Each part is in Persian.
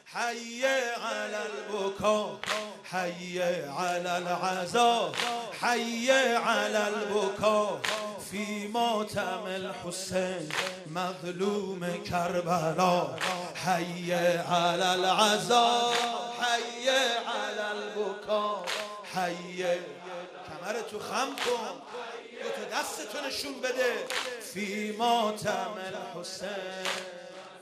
حي على البكاء حي على العزاء حي على البكاء في ماتم الحسین مظلوم کربلا حي على العزاء حي على البكاء حي کمرتو خم کن تو دستتو نشون بده فی ماتم الحسین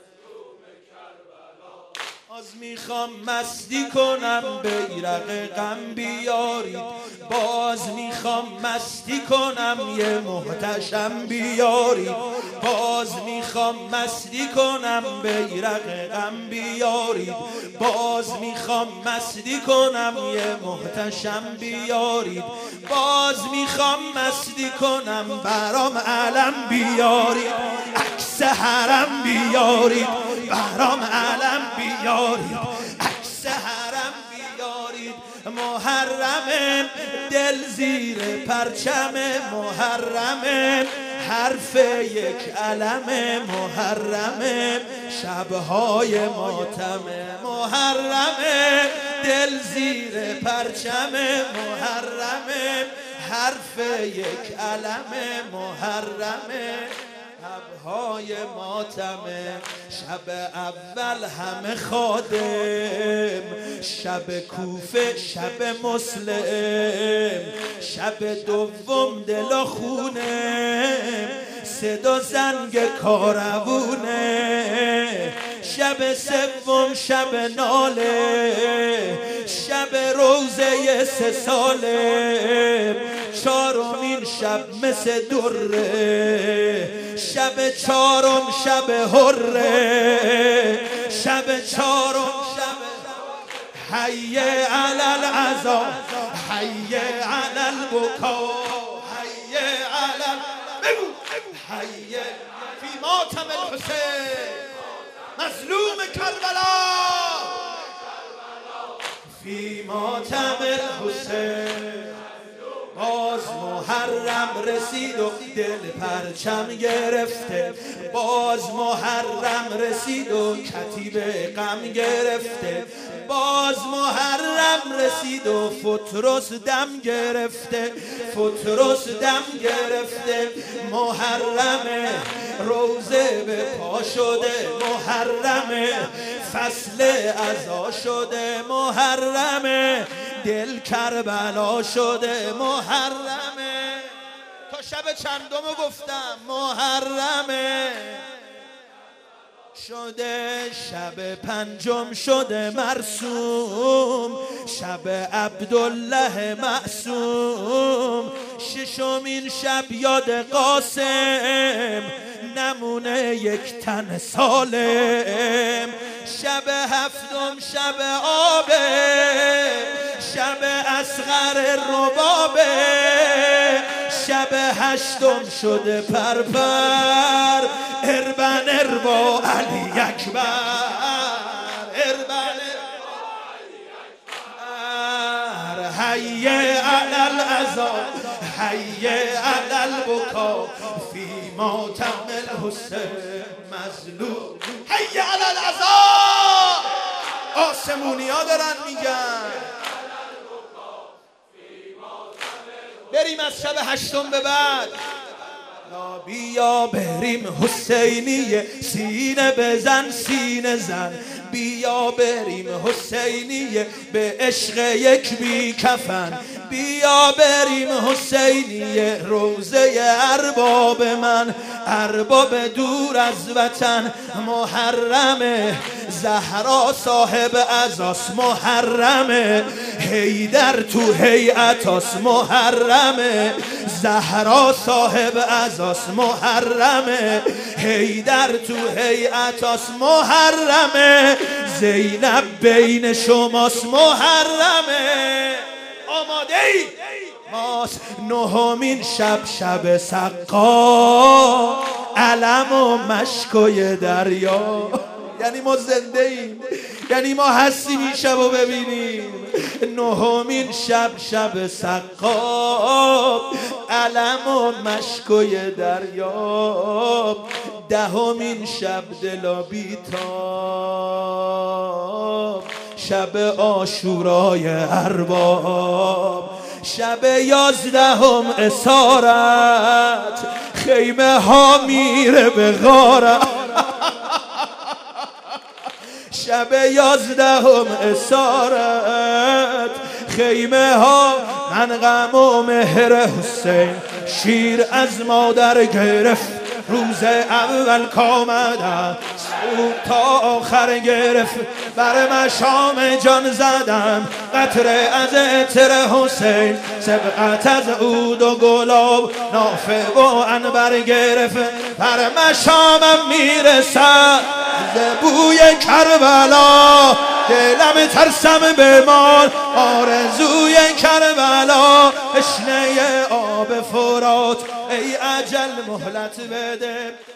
باز میخوام مستی کنم بیرق غم بیارید باز میخوام مستی کنم یه محتشم بیارید باز میخوام مستی کنم بیرق غم بیارید باز میخوام مستی کنم یه محتشم بیارید باز میخوام مستی کنم برام علم بیارید عکس حرم بیارید برام علم بیارید عکس حرم بیارید محرم دل زیر پرچم محرم حرف یک علم محرم شبهای ماتم محرم دل زیر پرچم محرم حرف یک علم محرم شبهای ماتم شب اول همه خادم شب کوفه شب مسلم شب دوم دل خونه صدا زنگ کاروونه شب سوم شب ناله شب روزه 3 ساله چهارمین شب مثل دره شب چهارم شب حره شب چهارم شب حی علی العزا حی علی البکا حی علی بگو حی فی ماتم الحسین مظلوم کربلا فی ماتم الحسین باز محرم رسید و دل پرچم گرفته باز محرم رسید و کتیب غم گرفته باز محرم رسید و فترس دم گرفته فترس دم گرفته محرم روزه به پا شده محرم فصل عزا شده محرم دل کربلا شده محرمه تا شب چندم گفتم محرمه شده شب پنجم شده مرسوم شب عبدالله معصوم ششمین شب یاد قاسم نمونه یک تن سالم شب هفتم شب آبه شب اصغر ربابه شب هشتم شده پرپر اربن اربا علی اکبر اربن اربا حی علی العزا حی علی البکا فی ماتم الحسین مظلوم حی علی العزا آسمونی ها دارن میگن بریم از شب هشتم به بعد بیا بریم حسینیه سینه بزن سینه زن بیا بریم حسینیه به عشق یک بی کفن بیا بریم حسینیه روزه ارباب من ارباب دور از وطن محرم زهرا صاحب عزاس محرم حیدر تو هیئتاس محرم زهرا صاحب عزاس محرم حیدر تو هیئتاس محرم زینب بین شماست محرمه آماده ای ماست نهمین شب شب سقا علم و مشکوی دریا یعنی ما زنده ایم یعنی ما هستیم این شب رو ببینیم نهمین شب شب سقا علم و مشکوی دریا دهمین شب دلا بیتاب، شب عاشورای ارباب، شب 11 اسارت، خیمه ها میره به غارت. شب 11 اسارت، خیمه ها، من غم و مهر حسین شیر از مادر گرفت. روز اول کامدم تا آخر گرفت، بر مشام جان زدم قطره از عطر حسین، سبقت از عود و گلاب نافه و عنبر گرفت. بر مشامم میرسد ز بوی کربلا، دلم ترسم بمان آرزوی کربلا. تشنه آب فرات ای اجل مهلت بده.